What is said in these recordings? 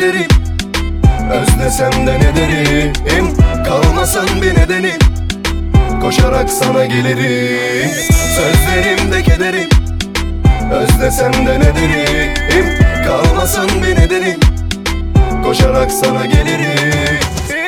kederim. Özlesem de ne derim, kalmasan bir nedenim. Koşarak sana gelirim, sözlerimde kederim. Özlesem de ne derim, kalmasan bir nedenim. Koşarak sana gelirim.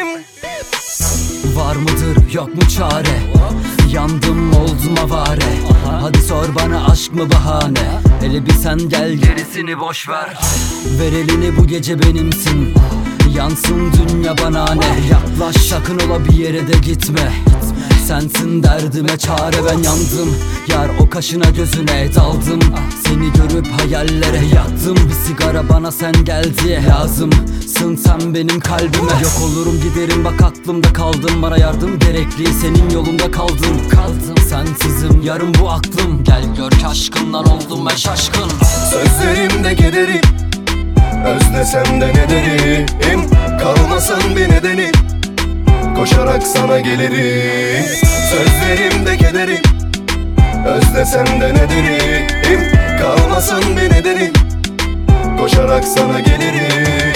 Var mıdır yok mu çare? Yandım oldum avare. Hadi sor bana aşk mı bahane? Hele bir sen gel gerisini boş ver. Ver elini bu gece benimsin. Yansın dünya bana ne? Yaklaş sakın ola bir yere de gitme. Sensin derdime çare, ben yandım. Yar o kaşına gözüne daldım. Seni görüp hayallere yattım. Bir sigara bana sen gel diye lazımsın sen benim kalbime. Yok olurum giderim bak aklımda kaldım. Bana yardım gerekli senin yolunda kaldım. Sensizim yarım bu aklım. Gel gör ki aşkından oldum ben şaşkın. Sözlerimde kederim. Özlesem de ne derim, kalmasan bir nedenim. Koşarak sana gelirim, sözlerimde kederim. Özlesem de ne derim, kalmasan bir nedenim. Koşarak sana gelirim.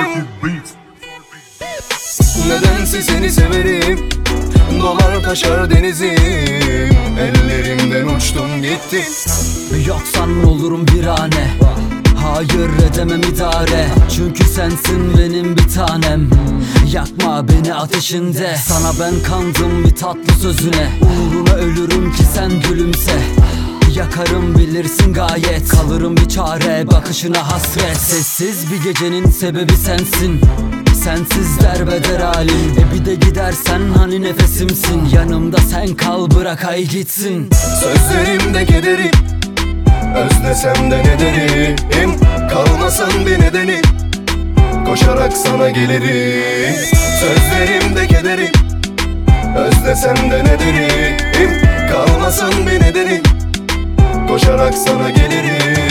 Nedense seni severim, dolar taşar denizim. Ellerimden uçtun gittin. Yoksan olurum virane. Hayır edemem idare. Çünkü sensin benim bir tanem. Yakma beni ateşinde. Sana ben kandım bir tatlı sözüne. Uğruna ölürüm ki sen gülümse. Yakarım bilirsin gayet. Kalırım bir çare bakışına hasret. Sessiz bir gecenin sebebi sensin. Sensiz derbeder halim. Bir de gidersen hani nefesimsin. Yanımda sen kal bırak ay gitsin. Sözlerimde kederim. Özlesem de ne derim, kalmasan bir nedenim. Koşarak sana gelirim, sözlerimde kederim. Özlesem de ne derim, kalmasan bir nedenim. Koşarak sana gelirim.